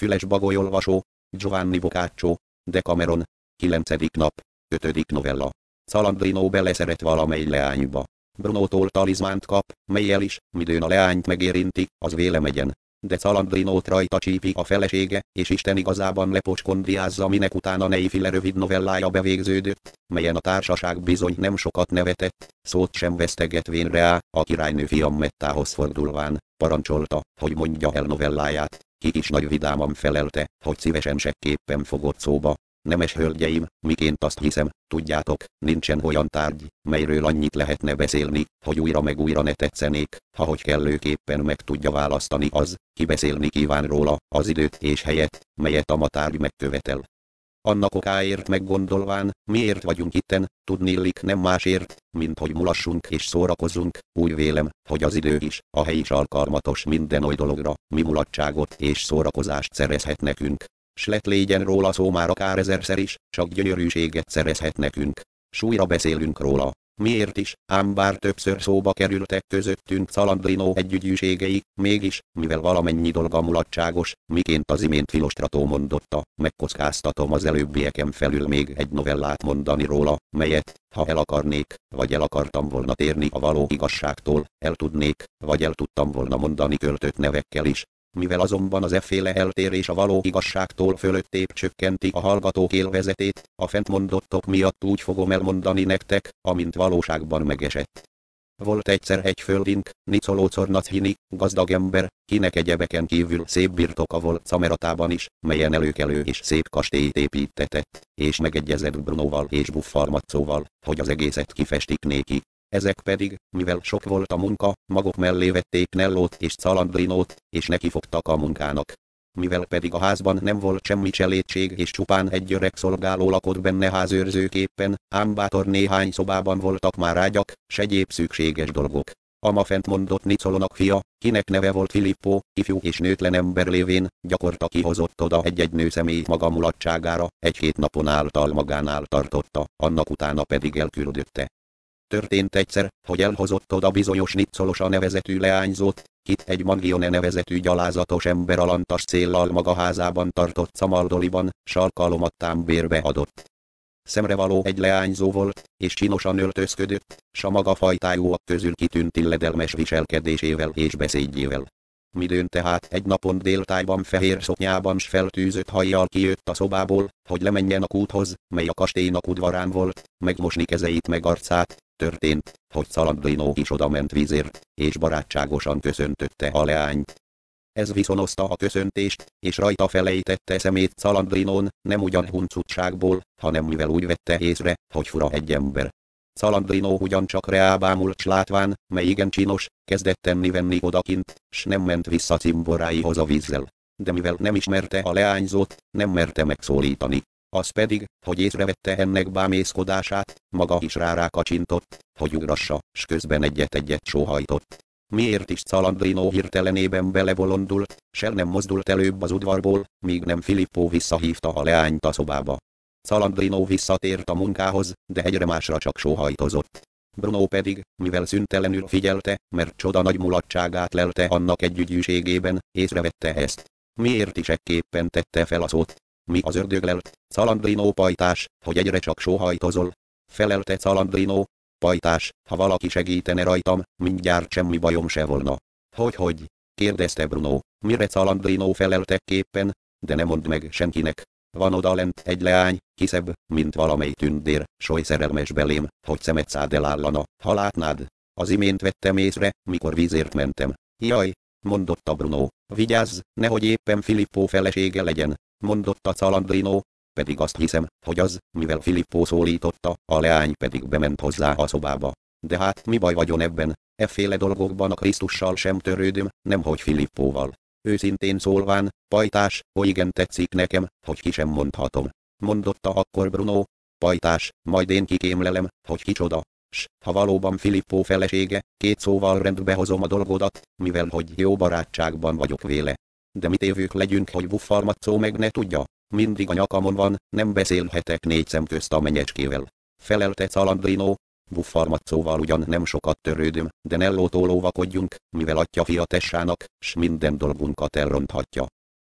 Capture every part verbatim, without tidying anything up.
Füles bagolyolvasó, Giovanni Boccaccio, Decameron, kilencedik nap, ötödik novella. Calandrino beleszeret valamely leányba. Brunótól talizmánt kap, mellyel is, midőn a leányt megérinti, az véle megyen. De Calandrinót rajta csípi a felesége, és Isten igazában lepocskondiázza, minek utána Neifile rövid novellája bevégződött, melyen a társaság bizony nem sokat nevetett, szót sem vesztegetvén Rea, a királynő Fiammettához fordulván, parancsolta, hogy mondja el novelláját, ki is nagy vidáman felelte, hogy szívesen sekképpen fogott szóba. Nemes hölgyeim, miként azt hiszem, tudjátok, nincsen olyan tárgy, melyről annyit lehetne beszélni, hogy újra meg újra ne tetszenék, ha hogy kellőképpen meg tudja választani az, ki beszélni kíván róla, az időt és helyet, melyet a tárgy megkövetel. Annak okáért meggondolván, miért vagyunk itten, tudniillik nem másért, mint hogy mulassunk és szórakozzunk, úgy vélem, hogy az idő is, a hely is alkalmatos minden oly dologra, mi mulatságot és szórakozást szerezhet nekünk. S lett légyen róla szó már akár ezerszer is, csak gyönyörűséget szerezhet nekünk. S újra beszélünk róla. Miért is, ám bár többször szóba kerültek közöttünk Calandrino együgyűségei, mégis, mivel valamennyi dolga mulatságos, miként az imént Filostrató mondotta, megkockáztatom az előbbieken felül még egy novellát mondani róla, melyet, ha el akarnék, vagy el akartam volna térni a való igazságtól, el tudnék, vagy el tudtam volna mondani költött nevekkel is. Mivel azonban az efféle eltérés a való igazságtól fölöttébb csökkenti a hallgatók élvezetét, a fent mondottok miatt úgy fogom elmondani nektek, amint valóságban megesett. Volt egyszer egy földink, Nicolócornachini, gazdag ember, kinek egyebeken kívül szép birtoka volt Cameratában is, melyen előkelő és szép kastélyt építetett, és megegyezett Brunóval és Buffarmazzóval, hogy az egészet kifestik néki. Ezek pedig, mivel sok volt a munka, maguk mellé vették Nellót és Calandrinót, és nekifogtak a munkának. Mivel pedig a házban nem volt semmi cselédség és csupán egy öreg szolgáló lakott benne házőrzőképpen, ám bátor néhány szobában voltak már ágyak, s egyéb szükséges dolgok. A ma fent mondott Nicolónak fia, kinek neve volt Filippo, ifjú és nőtlen ember lévén, gyakorta kihozott oda egy-egy nőszemélyt maga mulatságára, egy-hét napon által magánál tartotta, annak utána pedig elküldötte. Történt egyszer, hogy elhozott oda bizonyos Nicolosa nevezetű leányzót, kit egy Mangione nevezetű gyalázatos ember alantas céllal maga házában tartott Camaldoliban, s alkalomattán bérbe adott. Szemrevaló egy leányzó volt, és csinosan öltözködött, s a maga fajtájúak közül kitűnt illedelmes viselkedésével és beszédjével. Midőn tehát egy napon déltájban fehér szoknyában s feltűzött hajjal kijött a szobából, hogy lemenjen a kúthoz, mely a kastélynak udvarán volt, megmosni kezeit meg arcát, történt, hogy Calandrino is odament vízért, és barátságosan köszöntötte a leányt. Ez viszonozta a köszöntést, és rajta felejtette szemét Calandrinón, nem ugyan huncutságból, hanem mivel úgy vette észre, hogy fura egy ember. Calandrino ugyancsak reábámult s látván, mely igen csinos, kezdett tenni-venni odakint, s nem ment vissza cimboráihoz a vízzel. De mivel nem ismerte a leányzót, nem merte megszólítani. Az pedig, hogy észrevette ennek bámészkodását, maga is rárákacsintott, hogy ugrassa, s közben egyet-egyet sóhajtott. Miért is Calandrino hirtelenében belebolondult, s el nem mozdult előbb az udvarból, míg nem Filippo visszahívta a leányt a szobába. Calandrino visszatért a munkához, de egyre másra csak sóhajtozott. Bruno pedig, mivel szüntelenül figyelte, mert csoda nagy mulatságát lelte annak együgyűségében, észrevette ezt. Miért is ekképpen tette fel a szót? Mi az ördög lelt, Calandrino pajtás, hogy egyre csak sóhajtozol? Felelte Calandrino, pajtás, ha valaki segítene rajtam, mindjárt semmi bajom se volna. Hogy-hogy? Kérdezte Bruno, mire Calandrino feleltekképpen, de ne mondd meg senkinek. Van odalent egy leány, kiszebb, mint valamely tündér, s oly szerelmes belém, hogy szemet szád elállana, ha látnád. Az imént vettem észre, mikor vízért mentem. Jaj, mondotta Bruno, vigyázz, nehogy éppen Filippo felesége legyen, mondotta Calandrino, pedig azt hiszem, hogy az, mivel Filippo szólította, a leány pedig bement hozzá a szobába. De hát mi baj vagyon ebben, efféle dolgokban a Krisztussal sem törődöm, nemhogy Filippóval. Őszintén szólván, pajtás, oly igen tetszik nekem, hogy ki sem mondhatom. Mondotta akkor Bruno, pajtás, majd én kikémlelem, hogy kicsoda. S, ha valóban Filippo felesége, két szóval rendbe hozom a dolgodat, mivel hogy jó barátságban vagyok véle. De mit évők legyünk, hogy Buffarmazzó meg ne tudja, mindig a nyakamon van, nem beszélhetek négy szem közt a menyecskével. Felelte Calandrino, Buffarmazzóval ugyan nem sokat törődöm, de Nellótól óvakodjunk, mivel atya fia tessának, s minden dolgunkat elronthatja.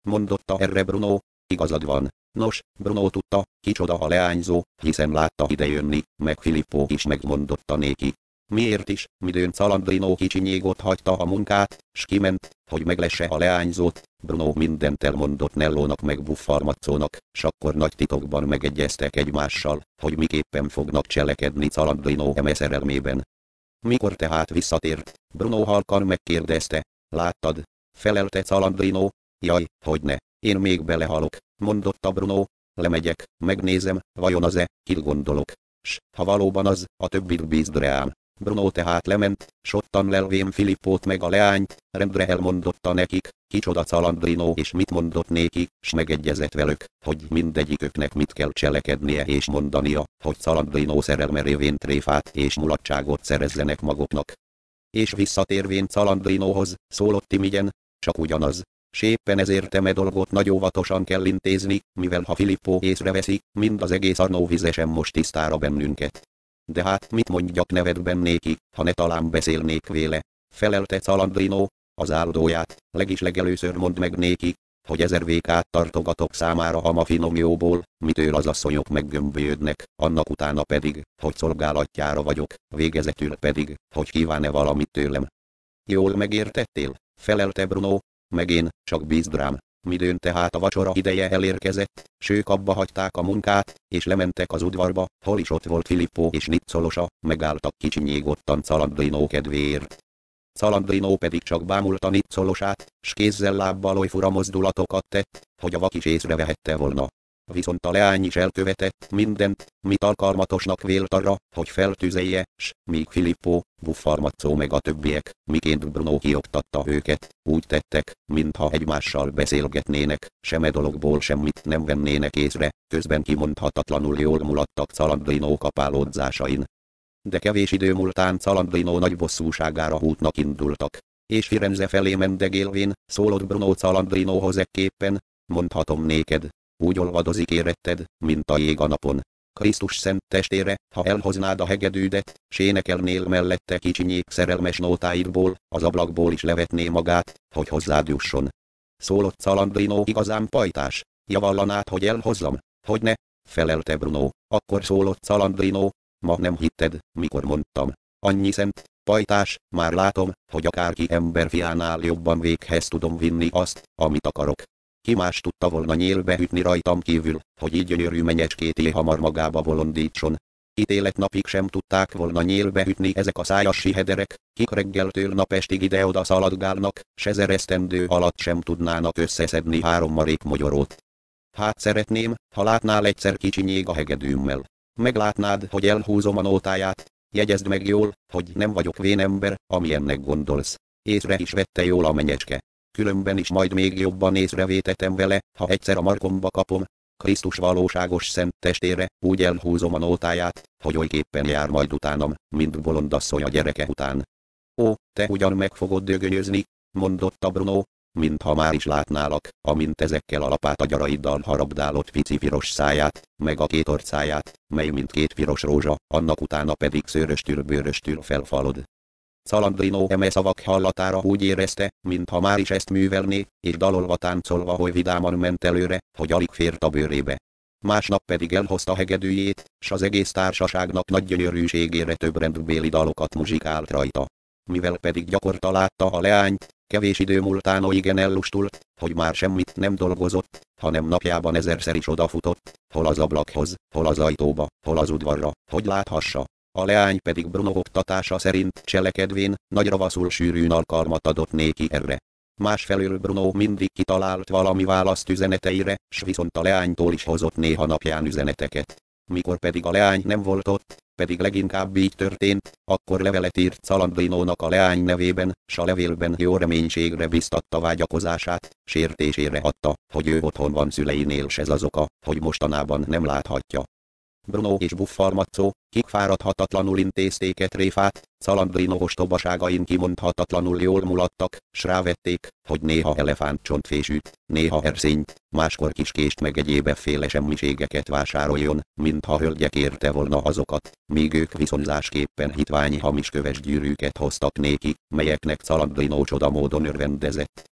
mondotta erre Bruno. Igazad van. Nos, Bruno tudta, kicsoda a leányzó, hiszen látta idejönni, meg Filippo is megmondotta néki. Miért is, midőn Calandrino kicsinyégot hagyta a munkát, s kiment, hogy meglesse a leányzót, Bruno mindent elmondott Nellónak meg Buffarmazzónak, s akkor nagy titokban megegyeztek egymással, hogy miképpen fognak cselekedni Calandrino eme szerelmében. Mikor tehát visszatért, Bruno halkan megkérdezte, láttad? Felelte Calandrino, jaj, hogyne, én még belehalok, mondotta Bruno, lemegyek, megnézem, vajon az-e, kit gondolok. S, ha valóban az, a többit bízd rám. Bruno tehát lement, s ottan lelvén Filippót meg a leányt, rendre elmondotta nekik, kicsoda Calandrino és mit mondott néki, s megegyezett velük, hogy mindegyiküknek mit kell cselekednie és mondania, hogy Calandrino szerelme révén tréfát és mulatságot szerezzenek maguknak. És visszatérvén Calandrinohoz, szólott Timigyen, csak ugyanaz. S éppen ezért eme dolgot nagy óvatosan kell intézni, mivel ha Filippo észreveszi, mind az egész Arnó vizesem most tisztára bennünket. De hát mit mondjak nevedben néki, ha ne talán beszélnék véle, felelte Calandrino, az áldóját, legis legelőször mondd meg néki, hogy ezer vékát tartogatok számára a mafinomjóból, mitől az asszonyok meggömbölyödnek, annak utána pedig, hogy szolgálatjára vagyok, végezetül pedig, hogy kíván-e valamit tőlem. Jól megértettél? Felelte Bruno, meg én, csak bízd rám. Midőn tehát a vacsora ideje elérkezett, s ők abba hagyták a munkát, és lementek az udvarba, hol is ott volt Filippo és Nizzolosa, megálltak kicsinyégottan Calandrino kedvéért. Calandrino pedig csak bámulta Nizzolosát, s kézzel-lábbal oly fura mozdulatokat tett, hogy a vak is észrevehette volna. Viszont a leány is elkövetett mindent, mit alkalmatosnak vélt arra, hogy feltüzelje, s míg Filippo, Buffarmazzó meg a többiek, miként Bruno kioktatta őket, úgy tettek, mintha egymással beszélgetnének, seme dologból semmit nem vennének észre, közben kimondhatatlanul jól mulattak Calandrino kapálódzásain. De kevés idő múltán Calandrino nagy bosszúságára útnak indultak, és Firenze felé mendegélvén, szólott Bruno Calandrinohoz ekképpen, mondhatom néked, úgy olvadozik éretted, mint a jég a napon. Krisztus szent testére, ha elhoznád a hegedűdet, s énekelnél mellette kicsinyék szerelmes nótáidból, az ablakból is levetné magát, hogy hozzád jusson. Szólott Calandrino igazán pajtás, javallanád, hogy elhozzam? Hogyne? Felelte Bruno, akkor szólott Calandrino, ma nem hitted, mikor mondtam. Annyi szent, pajtás, már látom, hogy akárki emberfiánál jobban véghez tudom vinni azt, amit akarok. Ki más tudta volna nyélbe ütni rajtam kívül, hogy így gyönyörű menyecskété hamar magába bolondítson. Ítélet napig sem tudták volna nyélbe ütni ezek a szájas sihederek, kik reggeltől napestig ide-oda szaladgálnak, s ezer esztendő alatt sem tudnának összeszedni három marék mogyorót. Hát szeretném, ha látnál egyszer kicsinyég a hegedűmmel. Meglátnád, hogy elhúzom a nótáját, jegyezd meg jól, hogy nem vagyok vén ember, amilyennek gondolsz. Észre is vette jól a menyecske. Különben is majd még jobban észrevétetem vele, ha egyszer a markomba kapom. Krisztus valóságos szent testére, úgy elhúzom a nótáját, hogy olyképpen jár majd utánam, mint bolondasszony a gyereke után. Ó, te ugyan meg fogod dögönyözni, mondotta Bruno, mintha már is látnálak, amint ezekkel a lapátagyaraiddal harabdálott pici piros száját, meg a két orcáját, mely mint két piros rózsa, annak utána pedig szőröstül-bőröstül felfalod. Calandrino eme szavak hallatára úgy érezte, mintha már is ezt művelné, és dalolva táncolva oly vidáman ment előre, hogy alig fért a bőrébe. Másnap pedig elhozta hegedűjét, s az egész társaságnak nagy gyönyörűségére több rendbéli dalokat muzsikált rajta. Mivel pedig gyakorta látta a leányt, kevés idő múltán olygen ellustult, hogy már semmit nem dolgozott, hanem napjában ezerszer is odafutott, hol az ablakhoz, hol az ajtóba, hol az udvarra, hogy láthassa. A leány pedig Bruno oktatása szerint cselekedvén, nagy ravaszul sűrűn alkalmat adott néki erre. Másfelől Bruno mindig kitalált valami választ üzeneteire, s viszont a leánytól is hozott néha napján üzeneteket. Mikor pedig a leány nem volt ott, pedig leginkább így történt, akkor levelet írt Calandrinónak a leány nevében, s a levélben jó reménységre biztatta vágyakozását, sértésére adta, hogy ő otthon van szüleinél, s ez az oka, hogy mostanában nem láthatja. Bruno és Buffarmazzó, kik fáradhatatlanul intézték e tréfát, Calandrino ostobaságain kimondhatatlanul jól mulattak, s rávették, hogy néha elefántcsontfésűt, néha erszényt, máskor kiskést meg egyébeféle semmiségeket vásároljon, mintha hölgyek érte volna azokat, míg ők viszonzásképpen hitványi hamis köves gyűrűket hoztak néki, melyeknek Calandrino csodamódon örvendezett.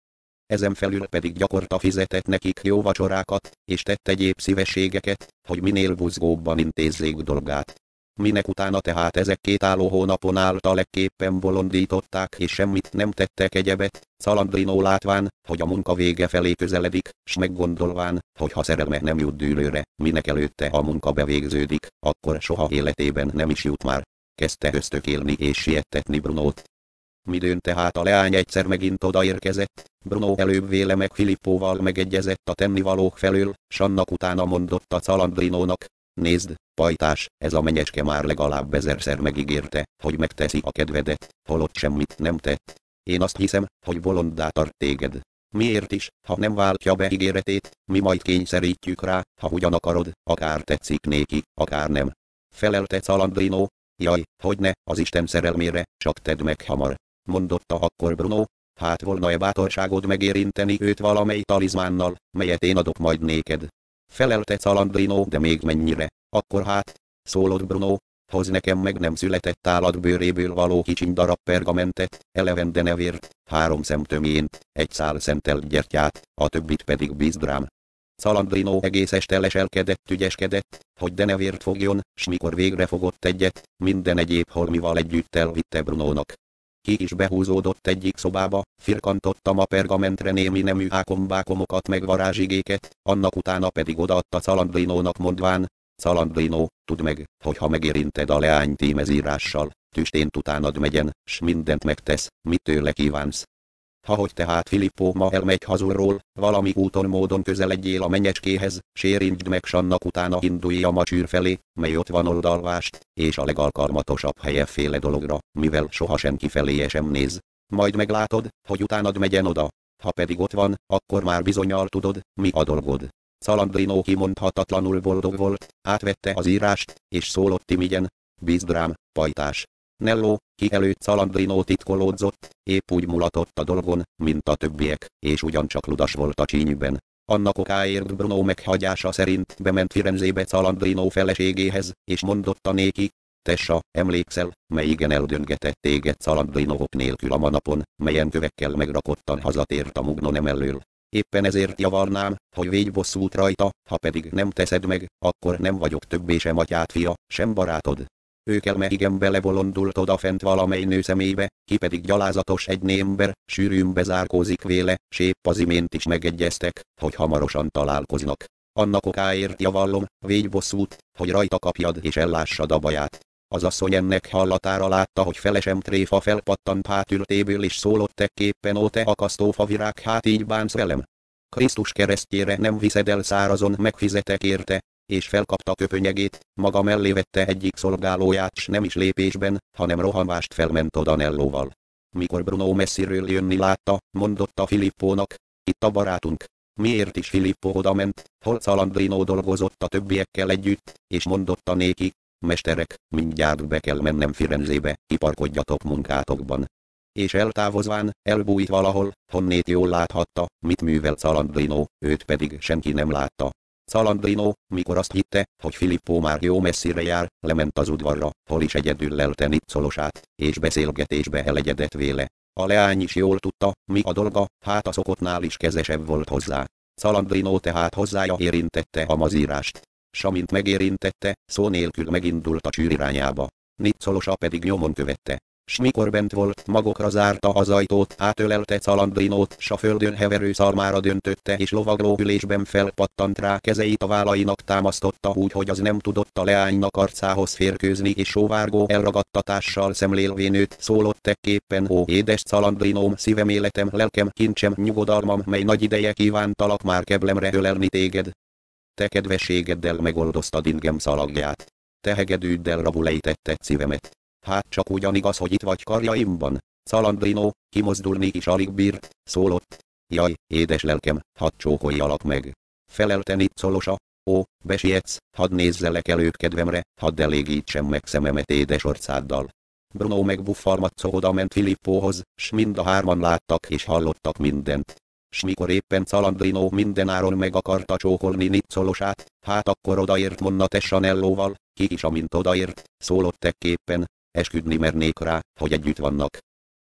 ezen felül pedig gyakorta fizetett nekik jó vacsorákat, és tett egyéb szívességeket, hogy minél buzgóbban intézzék dolgát. Minek utána tehát ezek két álló hónapon által legképpen bolondították és semmit nem tettek egyebet, Calandrino látván, hogy a munka vége felé közeledik, s meggondolván, hogy ha szerelme nem jut dűlőre, minek előtte a munka bevégződik, akkor soha életében nem is jut már. Kezdte ösztökélni és siettetni Brunót. Midőn tehát a leány egyszer megint odaérkezett, Bruno előbb véle meg Filippóval megegyezett a tennivalók felől, s annak utána mondott a Calandrinónak: nézd, pajtás, ez a menyeske már legalább ezerszer megígérte, hogy megteszi a kedvedet, holott semmit nem tett. Én azt hiszem, hogy bolonddá tart téged. Miért is, ha nem váltja be ígéretét, mi majd kényszerítjük rá, ha ugyan akarod, akár tetszik néki, akár nem. Felelte Calandrino: jaj, hogyne, az Isten szerelmére, csak tedd meg hamar. Mondotta akkor Bruno: hát volna-e bátorságod megérinteni őt valamely talizmánnal, melyet én adok majd néked. Felelte Calandrino: de még mennyire, akkor hát, szólott Bruno, hoz nekem meg nem született állatbőréből való kicsiny darab pergamentet, eleven denevért, három szemtömjént, egy szál szentelt gyertyát, a többit pedig bízd rám. Calandrino egész este leselkedett, ügyeskedett, hogy denevért fogjon, s mikor végre fogott egyet, minden egyéb holmival együtt elvitte Brunónak. Ki is behúzódott egyik szobába, firkantottam a pergamentre némi nemű ákombákomokat meg varázsigéket, annak utána pedig odaadta Calandrinónak mondván: Calandrino, tudd meg, hogy ha megérinted a leányt ímezírással, tüstént utánad megyen, s mindent megtesz, mit tőle kívánsz. Ha hogy tehát Filippó ma elmegy hazulról, valami úton módon közeledjél a menyecskéhez, sérintsd meg s annak utána indulj a macsűr felé, mely ott van oldalvást, és a legalkalmatosabb helye féle dologra, mivel soha senki feléje sem néz. Majd meglátod, hogy utánad megyen oda. Ha pedig ott van, akkor már bizonnyal tudod, mi a dolgod. Calandrino kimondhatatlanul boldog volt, átvette az írást, és szólott imigyen: bízd rám, pajtás. Nello, ki előtt Calandrino titkolódzott, épp úgy mulatott a dolgon, mint a többiek, és ugyancsak ludas volt a csínyben. Annak okáért Bruno meghagyása szerint bement Firenzébe Calandrino feleségéhez, és mondotta néki: tessa, emlékszel, mely igen eldöngetett téged Calandrinók nélkül a manapon, melyen kövekkel megrakottan hazatért a mugnonem elől. Éppen ezért javarnám, hogy védj bosszút rajta, ha pedig nem teszed meg, akkor nem vagyok többé sem atyád fia, sem barátod. Őkelme igen belebolondult odafent valamely nő szemébe, ki pedig gyalázatos egyné ember, sűrűn bezárkózik véle, s épp az imént is megegyeztek, hogy hamarosan találkoznak. Annak okáért javallom, védj bosszút, hogy rajta kapjad és ellássad a baját. Az asszony ennek hallatára látta, hogy felesem tréfa felpattant hátültéből, és szólott ekképpen: ó te akasztófa virág, hát így bánsz velem? Krisztus keresztjére nem viszed el szárazon, megfizetek érte. És felkapta köpönyegét, maga mellé vette egyik szolgálóját, s nem is lépésben, hanem rohanvást felment oda Nellóval. Mikor Bruno messziről jönni látta, mondotta Filippónak: itt a barátunk. Miért is Filippó odament, hol Calandrino dolgozott a többiekkel együtt, és mondotta néki: mesterek, mindjárt be kell mennem Firenzébe, kiparkodjatok munkátokban. És eltávozván, elbújt valahol, honnét jól láthatta, mit művel Calandrino, őt pedig senki nem látta. Calandrino, mikor azt hitte, hogy Filippó már jó messzire jár, lement az udvarra, hol is egyedül lelte Nicolosát, és beszélgetésbe elegyedett véle. A leány is jól tudta, mi a dolga, hát a szokottnál is kezesebb volt hozzá. Calandrino tehát hozzája érintette a mazírást. S amint megérintette, szó nélkül megindult a csűr irányába. Nicolosa pedig nyomon követte. S mikor bent volt, magokra zárta az ajtót, átölelte Calandrinót, s a földön heverő szarmára döntötte, és lovagló ülésben felpattant rá, kezeit a vállainak támasztotta úgy, hogy az nem tudott a leánynak arcához férkőzni, és sóvárgó elragadtatással szemlélvén őt szólott ekképpen: ó édes Calandrinóm, szívem, életem, lelkem, kincsem, nyugodalmam, mely nagy ideje kívántalak már keblemre ölelni téged. Te kedvességeddel megoldoztad ingem szalagját. Te hegedűddel rabul ejtetted szívemet. Hát csak ugyan igaz, hogy itt vagy karjaimban. Calandrino, kimozdulni is alig bírt, szólott: jaj, édes lelkem, hadd csókoljalak meg. Felelte Nicolosa: ó, besietsz, hadd nézzelek előbb kedvemre, hadd elégítsem meg szememet édes orcáddal. Bruno megbuffalmatszó oda ment Filippóhoz, s mind a hárman láttak és hallottak mindent. S mikor éppen Calandrino mindenáron meg akarta csókolni Nicolosát, hát akkor odaért Monna Tessa Nellóval, ki is amint odaért, szólott ekképpen: esküdni mernék rá, hogy együtt vannak.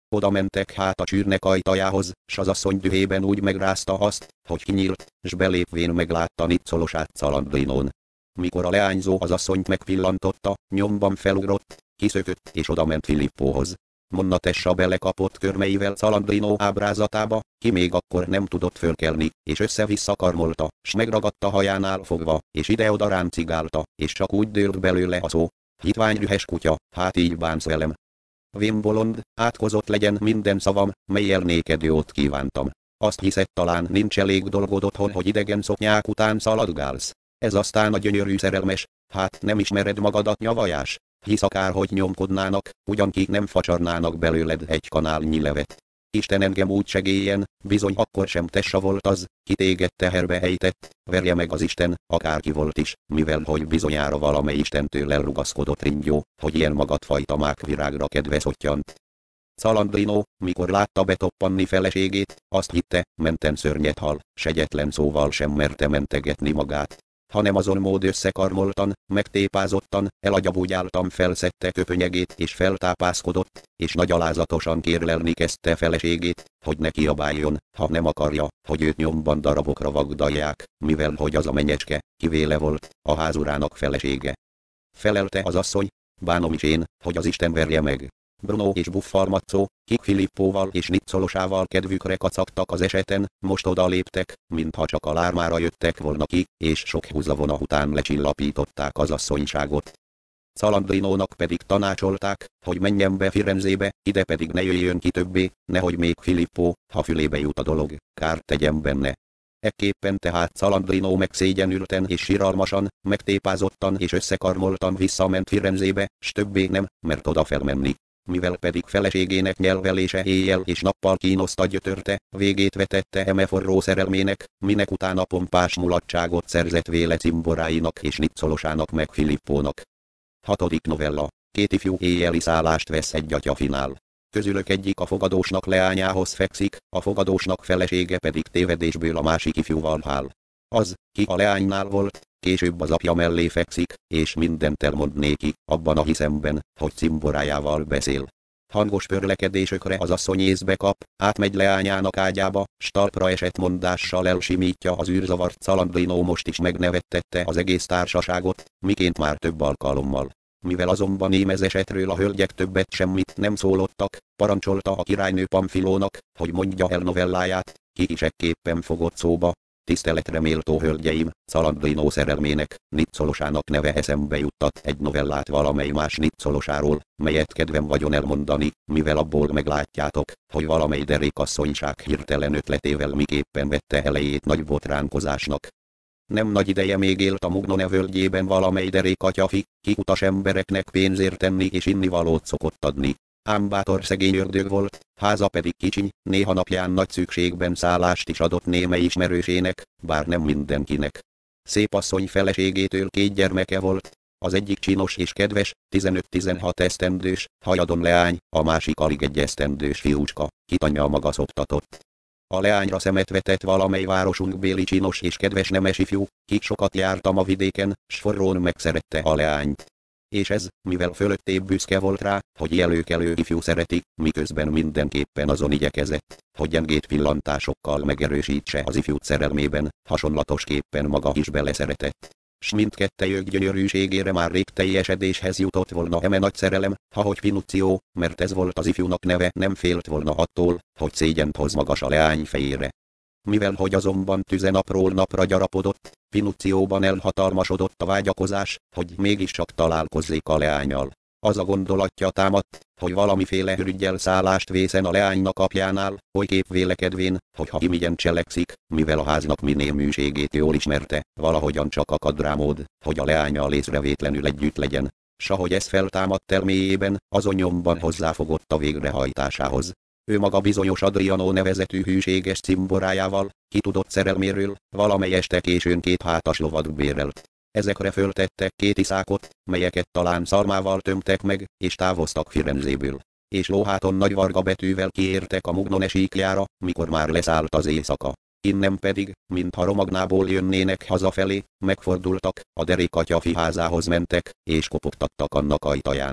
Oda mentek hát a csűrnek ajtajához, s az asszony dühében úgy megrázta azt, hogy kinyílt, s belépvén meglátta Nicolosát Calandrinón. Mikor a leányzó az asszonyt megpillantotta, nyomban felugrott, kiszökött és odament Filippóhoz. Monna tessa belekapott körmeivel Calandrino ábrázatába, ki még akkor nem tudott fölkelni, és össze-vissza karmolta, s megragadta hajánál fogva, és ide-oda ráncigálta, és csak úgy dőlt belőle a szó: hitványrühes kutya, hát így bánsz velem. Vén bolond, átkozott legyen minden szavam, mellyel néked jót kívántam. Azt hiszed, talán nincs elég dolgod otthon, hogy idegen szoknyák után szaladgálsz. Ez aztán a gyönyörű szerelmes, hát nem ismered magadat, nyavajás? Hisz akárhogy nyomkodnának, ugyankik nem facsarnának belőled egy kanálnyi levet. Isten engem úgy segéljen, bizony akkor sem tessa volt az, ki téged teherbe ejtett, verje meg az Isten, akárki volt is, mivel hogy bizonyára valamely Istentől elrugaszkodott ringyó, hogy ilyen magadfajta mákvirágra kedve szottyant. Calandrino, mikor látta betoppanni feleségét, azt hitte, menten szörnyet hal, s egyetlen szóval sem merte mentegetni magát, hanem azon mód összekarmoltan, megtépázottan, elagyabúgyáltan felszedte köpönyegét és feltápászkodott, és nagy alázatosan kérlelni kezdte feleségét, hogy ne kiabáljon, ha nem akarja, hogy őt nyomban darabokra vagdalják, mivel hogy az a menyecske, kivéle volt, a házurának felesége. Felelte az asszony: bánom is én, hogy az Isten verje meg. Bruno és Buffalmazzo, kik Filippóval és Nicolosával kedvükre kacagtak az eseten, most oda léptek, mintha csak a lármára jöttek volna ki, és sok húzavona után lecsillapították az asszonyságot. Calandrinónak pedig tanácsolták, hogy menjen be Firenzébe, ide pedig ne jöjjön ki többé, nehogy még Filippó, ha fülébe jut a dolog, kárt tegyen benne. Ekképpen tehát Calandrino megszégyenülten és siralmasan, megtépázottan és összekarmoltan visszament Firenzébe, s többé nem, mert oda felmenni. Mivel pedig feleségének nyelvelése éjjel és nappal kínoszta gyötörte, végét vetette eme forró szerelmének, minek utána pompás mulatságot szerzett véle cimboráinak és Nicolosának meg Filippónak. Hatodik novella. Két ifjú éjjeli szállást vesz egy atyafinál. Közülök egyik a fogadósnak leányához fekszik, a fogadósnak felesége pedig tévedésből a másik ifjúval hál. Az, ki a leánynál volt, később az apja mellé fekszik, és mindent elmond néki, abban a hiszemben, hogy cimborájával beszél. Hangos pörlekedésekre az asszony észbe kap, átmegy leányának ágyába, s talpra esett mondással elsimítja az űrzavart. Calandrino most is megnevettette az egész társaságot, miként már több alkalommal. Mivel azonban ím ez esetről a hölgyek többet semmit nem szólottak, parancsolta a királynő Pamfilónak, hogy mondja el novelláját, ki is ekképpen fogott szóba: tiszteletre méltó hölgyeim, Calandrino szerelmének, Nicolosának neve eszembe juttat egy novellát valamely más Nicolosáról, melyet kedvem vagyon elmondani, mivel abból meglátjátok, hogy valamely derékasszonyság hirtelen ötletével miképpen vette elejét nagy botránkozásnak. Nem nagy ideje még élt a Mugnone völgyében valamely derék atyafi, ki utas embereknek pénzért tenni és innivalót szokott adni. Ám bátor szegény ördög volt, háza pedig kicsiny, néha napján nagy szükségben szállást is adott némely ismerősének, bár nem mindenkinek. Szép asszony feleségétől két gyermeke volt, az egyik csinos és kedves, tizenöt-tizenhat esztendős, hajadon leány, a másik alig egy esztendős fiúcska, kit anyja maga szoptatott. A leányra szemet vetett valamely városunk béli csinos és kedves nemes ifjú, ki sokat jártam a vidéken, s forrón megszerette a leányt. És ez, mivel fölöttébb büszke volt rá, hogy előkelő ifjú szereti, miközben mindenképpen azon igyekezett, hogy gyengét pillantásokkal megerősítse az ifjút szerelmében, hasonlatosképpen maga is beleszeretett. S mindkettejük gyönyörűségére már rég teljesedéshez jutott volna eme nagy szerelem, hahogy Pinuccio, mert ez volt az ifjúnak neve, nem félt volna attól, hogy szégyent hoz magas a leány fejére. Mivel hogy azonban tüze napról napra gyarapodott, Pinuccióban elhatalmasodott a vágyakozás, hogy mégiscsak találkozzék a leánnyal. Az a gondolatja támadt, hogy valamiféle ürüggyel szállást vészen a leánynak apjánál, olykép vélekedvén, hogy ha imigyen cselekszik, mivel a háznak minéműségét jól ismerte, valahogyan csak akad rá mód, hogy a leányal észrevétlenül együtt legyen, s ahogy ez feltámadt elméjében, azon nyomban hozzáfogott a végrehajtásához. Ő maga bizonyos Adriano nevezetű hűséges cimborájával, ki tudott szerelméről, valamely este későn két hátas lovat bérelt. Ezekre föltettek két iszákot, melyeket talán szalmával tömtek meg, és távoztak Firenzéből. És lóháton nagy varga betűvel kiértek a Mugnone síkjára, mikor már leszállt az éjszaka. Innen pedig, mintha Romagnából jönnének hazafelé, megfordultak, a derék atyafi házához mentek, és kopogtattak annak ajtaján.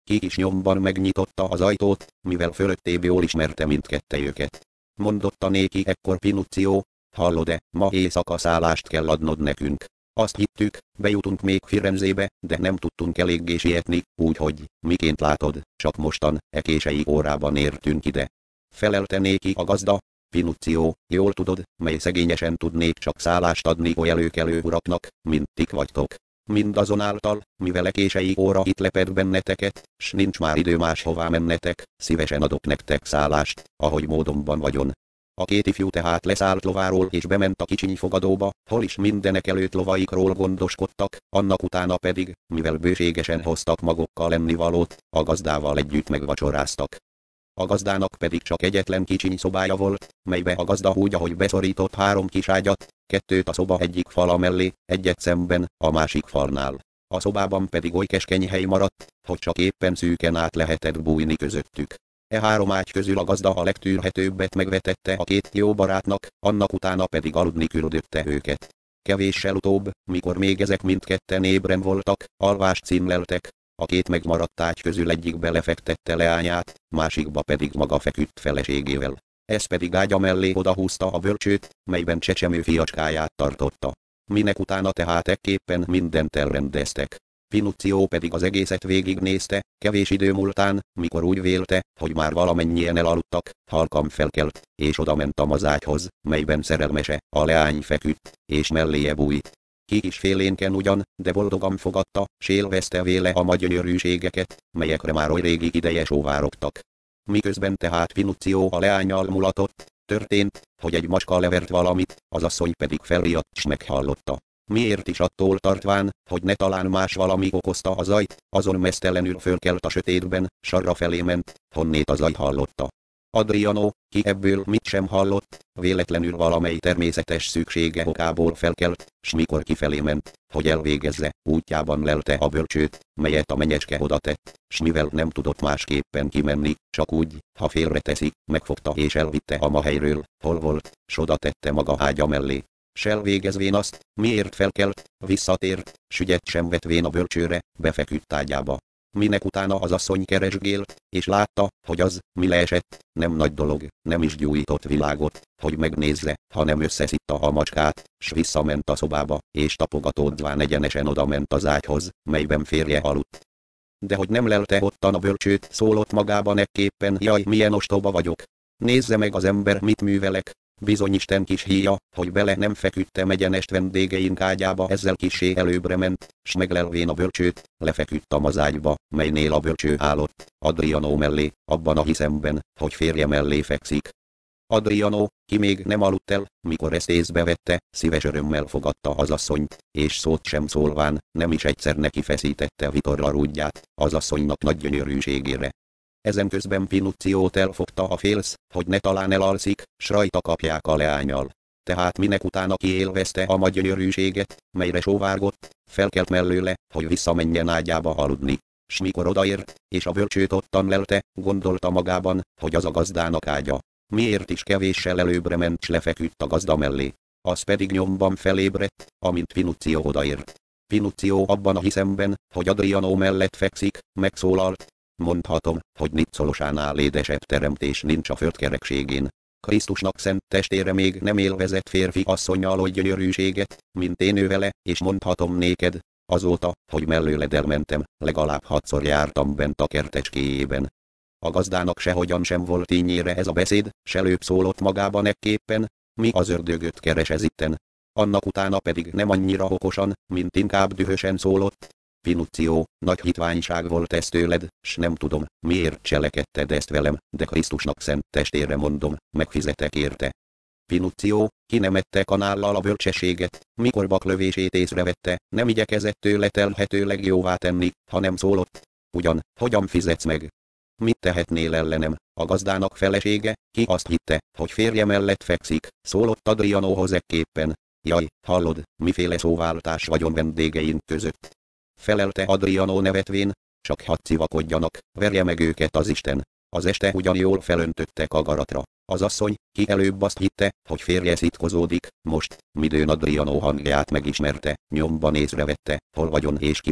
Ki is nyomban megnyitotta az ajtót, mivel fölöttébb jól ismerte mindkettejüket. Mondotta néki ekkor Pinuccio, hallod-e, ma éjszaka szállást kell adnod nekünk. Azt hittük, bejutunk még Firenzébe, de nem tudtunk eléggé sietni, úgyhogy, miként látod, csak mostan, e kései órában értünk ide. Felelte néki a gazda, Pinuccio, jól tudod, mely szegényesen tudnék csak szállást adni oly előkelő uraknak, mint tik vagytok. Mindazonáltal, mivel e kései óra itt leped benneteket, s nincs már idő máshová mennetek, szívesen adok nektek szállást, ahogy módomban vagyon. A két ifjú tehát leszállt lováról és bement a kicsiny fogadóba, hol is mindenek előtt lovaikról gondoskodtak, annak utána pedig, mivel bőségesen hoztak magukkal ennivalót, a gazdával együtt megvacsoráztak. A gazdának pedig csak egyetlen kicsiny szobája volt, melybe a gazda úgy ahogy beszorított három kis ágyat, kettőt a szoba egyik fala mellé, egyet szemben, a másik falnál. A szobában pedig oly keskeny hely maradt, hogy csak éppen szűken át lehetett bújni közöttük. E három ágy közül a gazda a legtűrhetőbbet megvetette a két jó barátnak, annak utána pedig aludni küldötte őket. Kevéssel utóbb, mikor még ezek mindketten ébren voltak, alvást címleltek, a két megmaradt ágy közül egyikbe lefektette leányát, másikba pedig maga feküdt feleségével. Ez pedig ágya mellé odahúzta a bölcsőt, melyben csecsemő fiacskáját tartotta. Minek utána tehát ekképpen mindent elrendeztek. Pinuccio pedig az egészet végignézte, kevés idő múltán, mikor úgy vélte, hogy már valamennyien elaludtak, halkan felkelt, és odament a mazágyhoz, melyben szerelmese, a leány feküdt, és melléje bújt. Ki is félénken ugyan, de boldogan fogadta, s élvezte véle a ma gyönyörűségeket, melyekre már oly régi ideje sóvárogtak. Miközben tehát Pinuccio a leánnyal mulatott, történt, hogy egy macska levert valamit, az asszony pedig felriadt s meghallotta. Miért is attól tartván, hogy ne talán más valami okozta a zajt, azon meztelenül fölkelt a sötétben, s arra felé ment, honnét a zaj hallotta. Adriano, ki ebből mit sem hallott, véletlenül valamely természetes szüksége okából felkelt, s mikor kifelé ment, hogy elvégezze, útjában lelte a bölcsőt, melyet a menyecske odatett, s mivel nem tudott másképpen kimenni, csak úgy, ha félreteszi, megfogta és elvitte a ma helyről, hol volt, s odatette maga ágya mellé. S elvégezvén azt, miért felkelt, visszatért, s ügyet sem vetvén a bölcsőre, befeküdt ágyába. Minek utána az asszony keresgélt, és látta, hogy az, mi leesett, nem nagy dolog, nem is gyújtott világot, hogy megnézze, hanem összeszitta a macskát, s visszament a szobába, és tapogatódván egyenesen odament az ágyhoz, melyben férje aludt. De hogy nem lelte ottan a bölcsőt, szólott magában ekképpen, jaj, milyen ostoba vagyok. Nézze meg az ember, mit művelek. Bizony Isten kis híja, hogy bele nem feküdtem egyenest vendégeink ágyába, ezzel kissé előbbre ment, s meglelvén a bölcsőt, lefeküdtem az ágyba, melynél a bölcső állott, Adriano mellé, abban a hiszemben, hogy férje mellé fekszik. Adriano, ki még nem aludt el, mikor ezt észbe vette, szíves örömmel fogadta az asszonyt, és szót sem szólván, nem is egyszer neki feszítette vitorla rúdját, az asszonynak nagy gyönyörűségére. Ezen közben Pinucciót elfogta a félsz, hogy ne talán elalszik, s rajta kapják a leánnyal. Tehát minek utána kiélvezte a ma gyönyörűséget, melyre sóvárgott, felkelt mellőle, hogy visszamenjen ágyába aludni. S mikor odaért, és a bölcsőt ottan lelte, gondolta magában, hogy az a gazdának ágya. Miért is kevéssel előbbre ment, s lefeküdt a gazda mellé. Az pedig nyomban felébredt, amint Pinuccio odaért. Pinuccio abban a hiszemben, hogy Adriano mellett fekszik, megszólalt. Mondhatom, hogy Nicolosánál édesebb teremtés nincs a földkerekségén. Krisztusnak szent testére még nem élvezett férfi asszonnyal oly gyönyörűséget, mint én ő vele, és mondhatom néked, azóta, hogy mellőled elmentem, legalább hatszor jártam bent a kertecskéjében. A gazdának sehogyan sem volt ínyére ez a beszéd, s előbb szólott magában ekképpen, mi az ördögöt keres ez itten. Annak utána pedig nem annyira okosan, mint inkább dühösen szólott. Pinuccio, nagy hitványság volt ez tőled, s nem tudom, miért cselekedted ezt velem, de Krisztusnak szent testére mondom, megfizetek érte. Pinuccio, ki nem ette kanállal a bölcsességet, mikor baklövését észrevette, nem igyekezett tőle telhetőleg jóvá tenni, hanem szólott. Ugyan, hogyan fizetsz meg? Mit tehetnél ellenem? A gazdának felesége, ki azt hitte, hogy férje mellett fekszik, szólott Adrianohoz ekképpen. Jaj, hallod, miféle szóváltás vagyon vendégeink között. Felelte Adriano nevetvén, csak hadd civakodjanak, verje meg őket az Isten. Az este ugyan jól felöntöttek a garatra. Az asszony, ki előbb azt hitte, hogy férje szitkozódik, most, midőn Adriano hangját megismerte, nyomban észrevette, hol vagyon és kivel.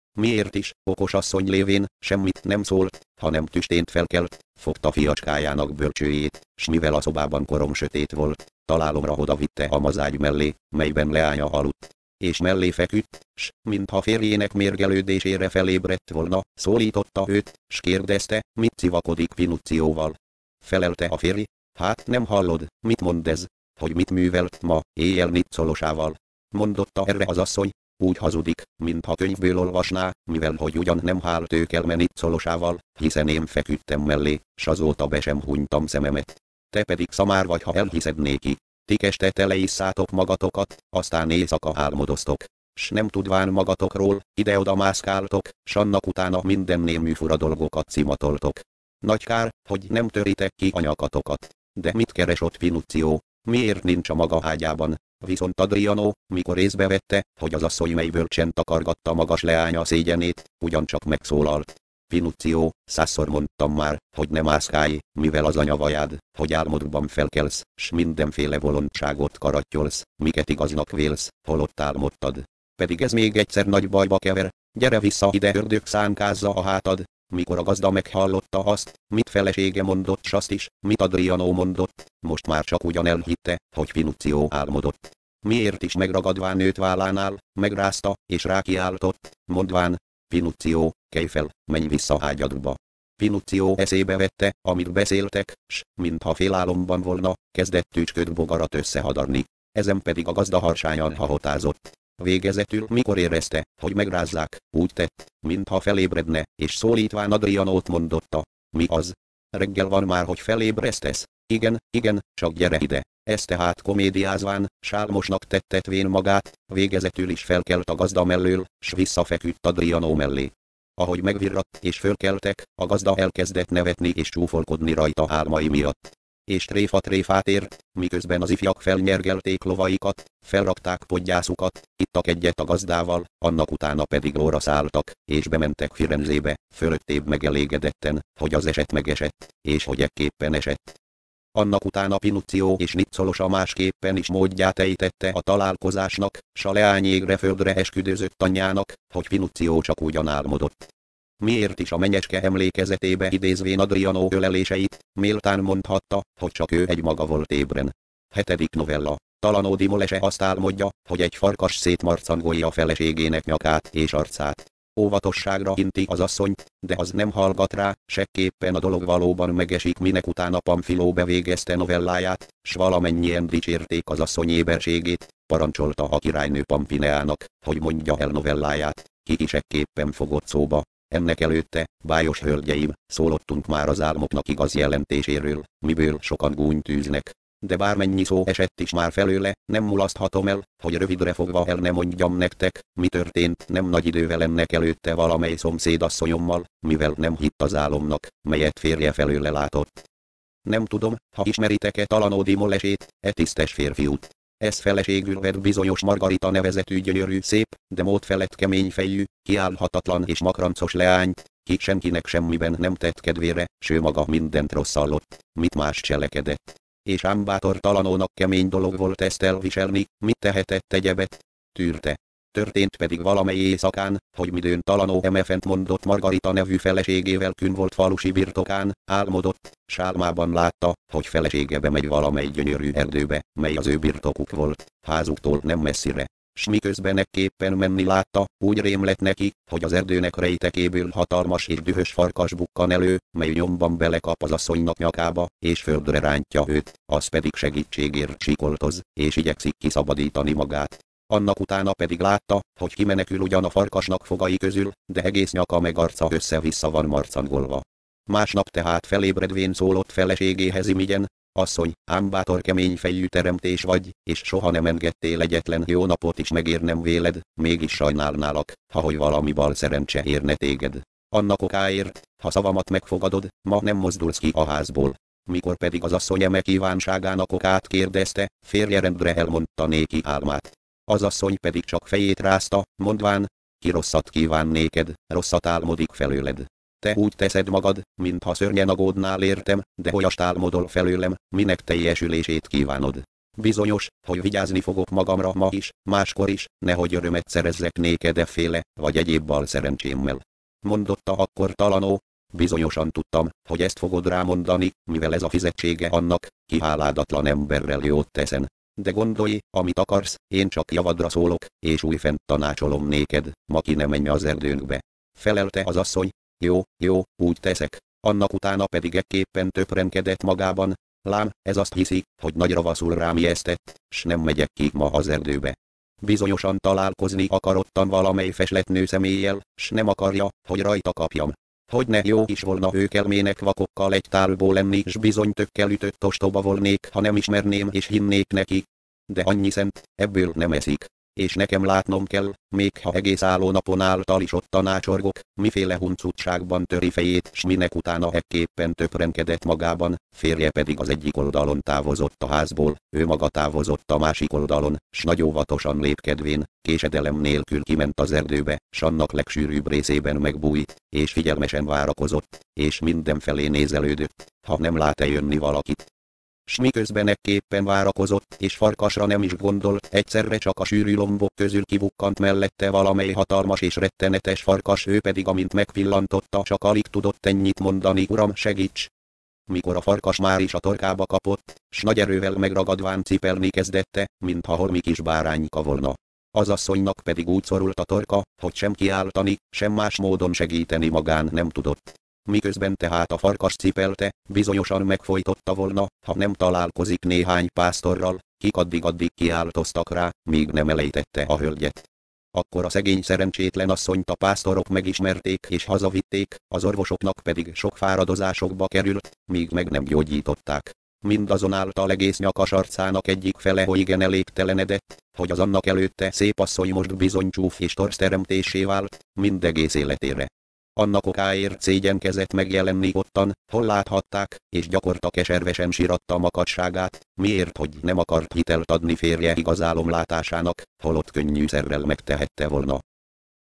Miért is, okos asszony lévén, semmit nem szólt, hanem tüstént felkelt, fogta fiacskájának bölcsőjét, s mivel a szobában korom sötét volt, találomra oda vitte a mazágy mellé, melyben leánya aludt. És mellé feküdt, s, mintha férjének mérgelődésére felébredt volna, szólította őt, s kérdezte, mit civakodik Pinuccióval. Felelte a férj, hát nem hallod, mit mond ez, hogy mit művelt ma, éjjel Nicolosával. Mondotta erre az asszony, úgy hazudik, mintha könyvből olvasná, mivel hogy ugyan nem hált őkelme Nicolosával, hiszen én feküdtem mellé, s azóta be sem hunytam szememet. Te pedig szamár vagy, ha elhiszed néki. Tik este teleisszátok magatokat, aztán éjszaka álmodoztok, s nem tudván magatokról, ide-oda mászkáltok, s annak utána minden némű fura dolgokat cimatoltok. Nagy kár, hogy nem töritek ki a nyakatokat. De mit keres ott Pinuccio? Miért nincs a maga ágyában? Viszont Adriano, mikor észbe vette, hogy az asszony melyből csend takargatta magas leánya szégyenét, ugyancsak megszólalt. Pinuccio, százszor mondtam már, hogy ne mászkálj, mivel az anyavajád, hogy álmodban felkelsz, s mindenféle bolondságot karattyolsz, miket igaznak vélsz, holott álmodtad. Pedig ez még egyszer nagy bajba kever, gyere vissza ide, ördög szánkázza a hátad. Mikor a gazda meghallotta azt, mit felesége mondott, s azt is, mit Adriano mondott, most már csak ugyan elhitte, hogy Pinuccio álmodott. Miért is megragadván őt vállánál, megrázta, és rákiáltott, mondván, Pinuccio, kelj fel, menj vissza ágyadba. Pinuccio eszébe vette, amit beszéltek, s, mintha félálomban volna, kezdett tücsköd bogarat összehadarni. Ezen pedig a gazda harsányan hahotázott. Végezetül, mikor érezte, hogy megrázzák, úgy tett, mintha felébredne, és szólítván Adrianót mondotta. Mi az? Reggel van már, hogy felébresztesz? Igen, igen, csak gyere ide. Ez tehát komédiázván, sálmosnak tettetvén magát, végezetül is felkelt a gazda mellől, s visszafeküdt Adriano mellé. Ahogy megvirratt és fölkeltek, a gazda elkezdett nevetni és csúfolkodni rajta álmai miatt. És tréfa tréfát ért, miközben az ifjak felnyergelték lovaikat, felrakták podgyászukat, ittak egyet a gazdával, annak utána pedig óra szálltak, és bementek Firenzébe, fölöttébb megelégedetten, hogy az eset megesett, és hogy ekképpen esett. Annak utána Pinuccio és Nicolosa másképpen is módját ejtette a találkozásnak, s a leány égre földre esküdözött anyjának, hogy Pinuccio csak ugyan álmodott. Miért is a menyeske emlékezetébe idézvén Adriano öleléseit, méltán mondhatta, hogy csak ő egy maga volt ébren. Hetedik novella. Talano di Molese azt álmodja, hogy egy farkas szétmarcangolja feleségének nyakát és arcát. Óvatosságra inti az asszonyt, de az nem hallgat rá, sekképpen a dolog valóban megesik, minek utána Pamphilo bevégezte novelláját, s valamennyien dicsérték az asszony éberségét, parancsolta a királynő Pampineának, hogy mondja el novelláját, ki is ekképpen fogott szóba. Ennek előtte, bájos hölgyeim, szólottunk már az álmoknak igaz jelentéséről, miből sokan gúnytűznek. De bármennyi szó esett is már felőle, nem mulaszthatom el, hogy rövidre fogva el ne mondjam nektek, mi történt nem nagy idővel ennek előtte valamely szomszédasszonyommal, mivel nem hitt az álomnak, melyet férje felőle látott. Nem tudom, ha ismeritek-e Talano di Molesét, e tisztes férfiút. Ez feleségül vett bizonyos Margarita nevezetű gyönyörű szép, de mód felett kemény fejű, kiállhatatlan és makrancos leányt, ki senkinek semmiben nem tett kedvére, s ő maga mindent rosszallott, mit más cselekedett. És ám bátor Talanónak kemény dolog volt ezt elviselni, mit tehetett egyebet? Tűrte. Történt pedig valamely éjszakán, hogy midőn Talano emefent mondott Margarita nevű feleségével kün volt falusi birtokán, álmodott, s álmában látta, hogy felesége bemegy valamely gyönyörű erdőbe, mely az ő birtokuk volt, házuktól nem messzire. S miközben ekképpen menni látta, úgy rém lett neki, hogy az erdőnek rejtekéből hatalmas és dühös farkas bukkan elő, mely nyomban belekap az asszonynak nyakába, és földre rántja őt, az pedig segítségért sikoltoz, és igyekszik kiszabadítani magát. Annak utána pedig látta, hogy kimenekül ugyan a farkasnak fogai közül, de egész nyaka meg arca össze-vissza van marcangolva. Másnap tehát felébredvén szólott feleségéhez imigyen, asszony, ám bátor kemény fejű teremtés vagy, és soha nem engedtél egyetlen jó napot is megérnem véled, mégis sajnálnálak, ha hogy valami bal szerencse érne téged. Annak okáért, ha szavamat megfogadod, ma nem mozdulsz ki a házból. Mikor pedig az asszony eme kívánságának okát kérdezte, férje rendre elmondta néki álmát. Az asszony pedig csak fejét rázta, mondván, ki rosszat kíván néked, rosszat álmodik felőled. Te úgy teszed magad, mintha szörnyen aggódnál értem, de olyast álmodol felőlem, minek teljesülését kívánod. Bizonyos, hogy vigyázni fogok magamra ma is, máskor is, nehogy örömet szerezzek néked efféle, vagy egyéb bal szerencsémmel. Mondotta akkor Talanó. Bizonyosan tudtam, hogy ezt fogod rámondani, mivel ez a fizetsége annak, ki háládatlan emberrel jót teszen. De gondolj, amit akarsz, én csak javadra szólok, és újfent tanácsolom néked, ma ki ne menj az erdőnkbe. Felelte az asszony. Jó, jó, úgy teszek. Annak utána pedig ekképpen töprengedett magában. Lám, ez azt hiszi, hogy nagy ravaszul rám ijesztett, s nem megyek ki ma az erdőbe. Bizonyosan találkozni akarottan valamely fesletnő személlyel, s nem akarja, hogy rajta kapjam. Hogyne jó is volna ők elmének vakokkal egy tálból lenni, s bizony tökkel ütött ostoba volnék, ha nem ismerném és hinnék neki. De annyi szent, ebből nem eszik. És nekem látnom kell, még ha egész álló napon által is ott tanácsorgok, miféle huncutságban töri fejét, s minek utána ekképpen töprengedett magában, férje pedig az egyik oldalon távozott a házból, ő maga távozott a másik oldalon, s nagy óvatosan lépkedvén, késedelem nélkül kiment az erdőbe, s annak legsűrűbb részében megbújt, és figyelmesen várakozott, és mindenfelé nézelődött, ha nem lát-e jönni valakit. S miközben ekképpen várakozott, és farkasra nem is gondolt, egyszerre csak a sűrű lombok közül kibukkant mellette valamely hatalmas és rettenetes farkas, ő pedig amint megpillantotta, csak alig tudott ennyit mondani: Uram, segíts! Mikor a farkas már is a torkába kapott, s nagy erővel megragadván cipelni kezdette, mintha holmi kis bárányka volna. Az asszonynak pedig úgy szorult a torka, hogy sem kiáltani, sem más módon segíteni magán nem tudott. Miközben tehát a farkas cipelte, bizonyosan megfojtotta volna, ha nem találkozik néhány pásztorral, kik addig-addig kiáltoztak rá, míg nem elejtette a hölgyet. Akkor a szegény szerencsétlen asszonyt a pásztorok megismerték és hazavitték, az orvosoknak pedig sok fáradozásokba került, míg meg nem gyógyították. Mindazonáltal egész nyakas arcának egyik fele olyan elégtelenedett, hogy az annak előtte szép asszony most bizony csúf és torz teremtésé vált, mindegész életére. Annak okáért szégyenkezett megjelenni ottan, hol láthatták, és gyakorta keservesen síratta makacságát, miért, hogy nem akart hitelt adni férje igazálom látásának, holott könnyűszerrel megtehette volna.